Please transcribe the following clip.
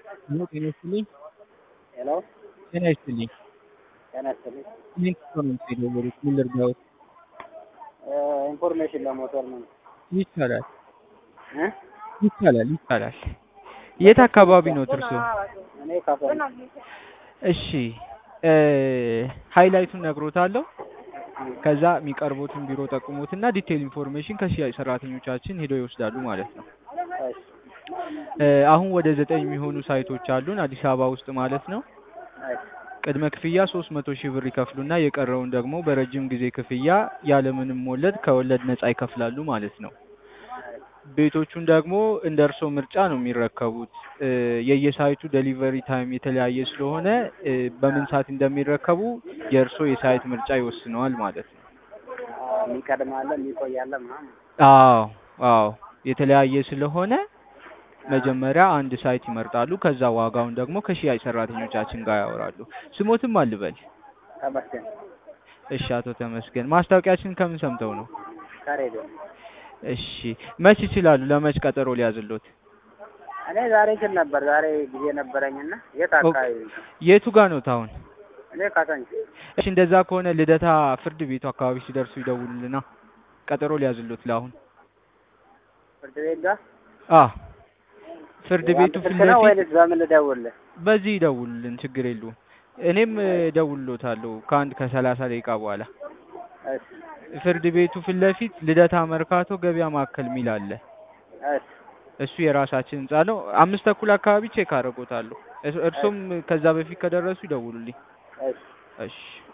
Hello, ጤና ይስጥልኝ። ሄሎ ጤና ይስጥልኝ። ጤና ይስጥልኝ። ምን ኢንፎርሜሽን የደወሉት? ምን ልርዳዎት? ኢንፎርሜሽን ለሞተር ነው ይቻላል እ ይቻላል። የት አካባቢ ነው እርሶ? እኔ ካፈን እሺ ሃይላይቱን ነግሮታለሁ። ከዛ የሚቀርቡትን ቢሮ ጠቁሙትና ዲቴል ኢንፎርሜሽን ከሽያጭ ሰራተኞቻችን ሄደው ይወስዳሉ ማለት ነው። እሺ አሁን ወደ 9 የሚሆኑ ሳይቶች አሉን አዲስ አበባ ውስጥ ማለት ነው። እሺ ቅድመ ክፍያ 300,000 ብር ይከፍሉና የቀረውን ደግሞ በረጅም ጊዜ ክፍያ ያለምንም ወለድ ከወለድ ነፃ ይከፍላሉ ማለት ነው። ቤቶቹን ደግሞ እንደ እርሶ ምርጫ ነው የሚረከቡት። የየሳይቱ ዴሊቨሪ ታይም የተለያየ ስለሆነ በምን ሰዓት እንደሚረከቡ የእርሶ የሳይት ምርጫ ይወስነዋል ማለት ነው። የሚቀድም አለ የሚቆይ አለ ምናምን። አዎ አዎ የተለያየ ስለሆነ መጀመሪያ አንድ ሳይት ይመርጣሉ። ከዛ ዋጋውን ደግሞ ከሽያጭ ሰራተኞቻችን ጋር ያወራሉ። ስሞትም አልበል። ተመስገን እሺ አቶ ተመስገን ማስታወቂያችን ከምን ሰምተው ነው? ከሬዲዮ። እሺ መች ይችላሉ? ለመች ቀጠሮ ሊያዝሎት? እኔ ዛሬ እችል ነበር። ዛሬ ጊዜ ነበረኝና የት አካባቢ? የቱ ጋር ነው ታውን? እኔ ካሳንቺ። እሺ እንደዛ ከሆነ ልደታ ፍርድ ቤቱ አካባቢ ሲደርሱ ይደውሉልና ቀጠሮ ሊያዝሎት ለአሁን። ፍርድ ቤት ጋር? ፍርድ ቤቱ ፊት ስልክ ነው ለፊት ወይስ በምን ልደውልልህ? በዚህ ይደውሉልን፣ ችግር የለውም። እኔም እደውልሎታለሁ ከ30 ደቂቃ በኋላ። እሺ ፍርድ ቤቱ ፊት ለፊት ልደታ መርካቶ ገበያ ማዕከል የሚል አለ። እሺ እሱ የራሳችን ህንጻ ነው። 5 ተኩል አካባቢ ቼክ አደርጎታለሁ። እርሶም ከዛ በፊት ከደረሱ ይደውሉልኝ። እሺ እሺ